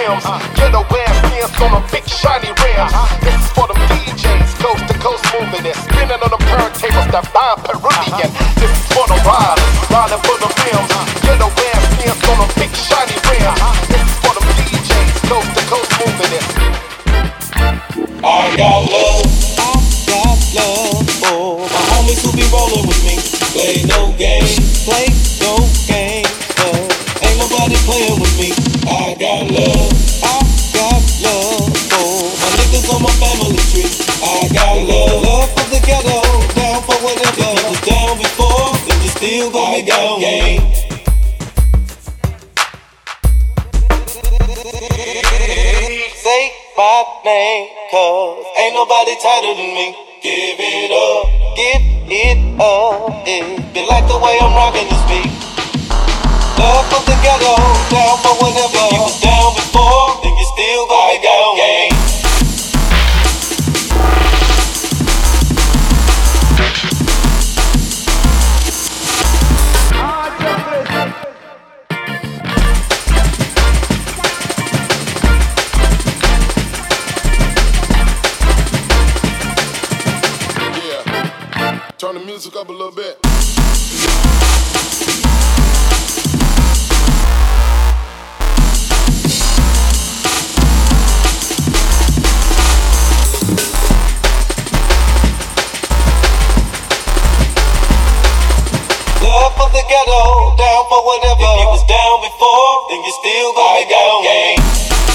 rims. Ghetto ass dance on them big shiny rims. This is for them DJs, coast to coast moving it. Spinning on them turntables that bind Peruvian. This is for the riders, riding for the rims. Ghetto ass dance on them big shiny rims. This is for them DJs, coast to coast moving it. I got love for my homies who be rolling with me. Play no games, ain't nobody playing with me. I got love for my niggas on my family tree. I got love for the ghetto, down for whatever. If you was down before, then you still gon' be down. Say my name, cause ain't nobody tighter than me. Give it up, yeah. They like the way I'm rocking this beat. Love for the ghetto, down for whatever. If you was down before, then you still gon' be down. Turn the music up a little bit. Love for the ghetto, down for whatever. If you was down before, then you still gon' be down.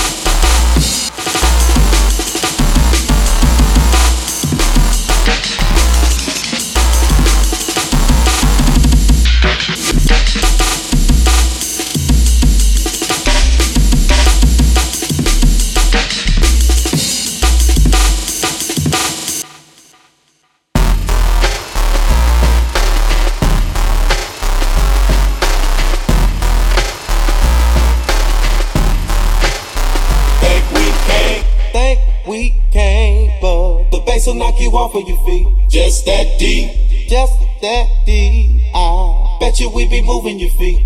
We can't, but the bass will knock you off of your feet. Just that deep, I bet you we be moving your feet.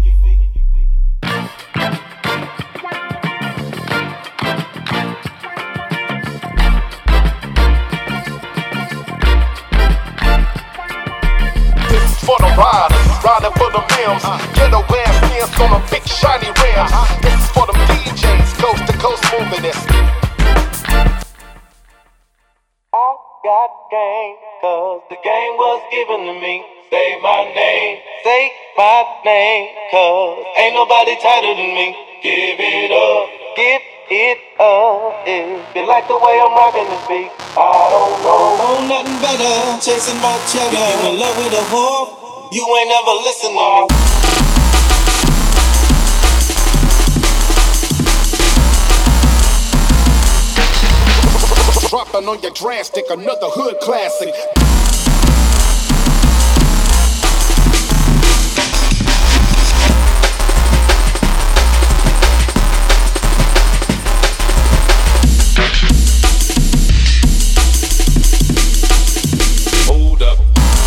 This is for the riders, riding for the rims. Ghetto ass dance on them big shiny rims. This is for them DJs, coast to coast moving it. I got game, cause the game was given to me. Say my name, cause ain't nobody tighter than me. Give it up, yeah. They like the way I'm rocking this beat. I don't know nothing better, chasing my cheddar. If you in love with a whore, you ain't never listen to me. Dropping on your drastic, another hood classic. Hold up.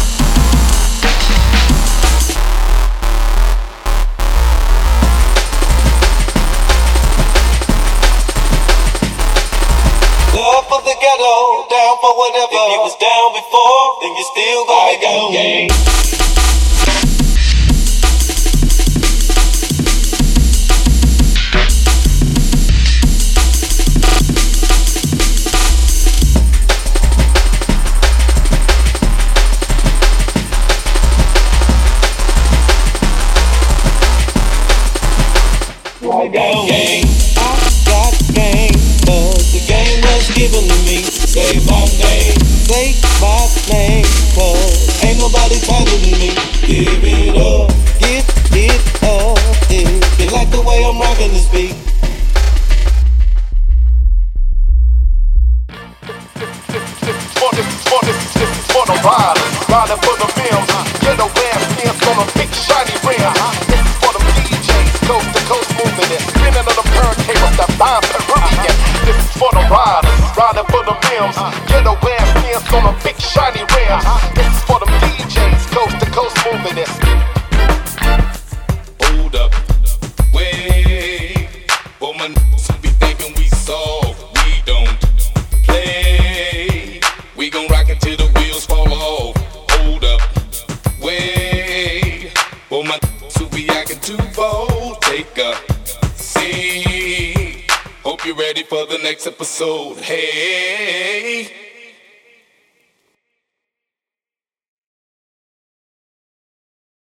Love for the ghetto, down for whatever. If you was down before, then you still gon' be down. Given to me, say my name, cause ain't nobody tighter than me. Give it up, yeah. They like the way I'm rocking this beat. This is for the riders, riding for the rims. Ghetto ass dance on them big shiny rims. This is for them DJs, coast to coast moving it. Spinning on them turntables that bind Peruvian. This is for the riders, riding for the rims. Ghetto ass dance on them big shiny rims. This is for them DJs, coast to coast moving it. Hold up, wait, woman, be thinking. even we solve. We don't play. We gon' rock it till the wheels fall off. Hold up, wait. For my super yak and twofold. Take a seat. Hope you're ready for the next episode. Hey.